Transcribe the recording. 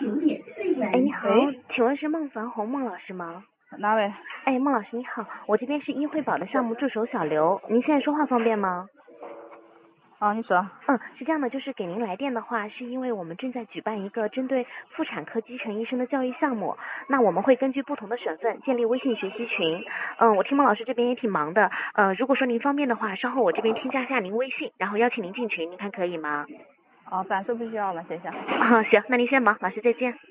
哎，你好， 喂， 请问是孟凡红孟老师吗？ 哪位？ 哎，孟老师你好，我这边是医惠宝的项目助手小刘，您现在说话方便吗？ 哦，你说。 是这样的，就是给您来电的话，是因为我们正在举办一个针对妇产科基层医生的教育项目，那我们会根据不同的省份建立微信学习群。我听孟老师这边也挺忙的，如果说您方便的话，稍后我这边添加下您微信，然后邀请您进群，您看可以吗？ 哦，暂时不需要了，谢谢。 行，那您先忙，老师再见。